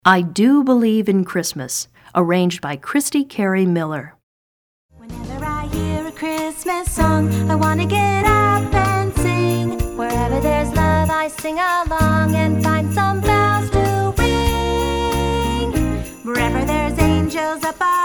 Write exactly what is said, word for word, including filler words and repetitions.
I Do Believe in Christmas, arranged by Christy Carey Miller. Whenever I hear a Christmas song, I want to get up and sing. Wherever there's love, I sing along and find some bells to ring. Wherever there's angels above,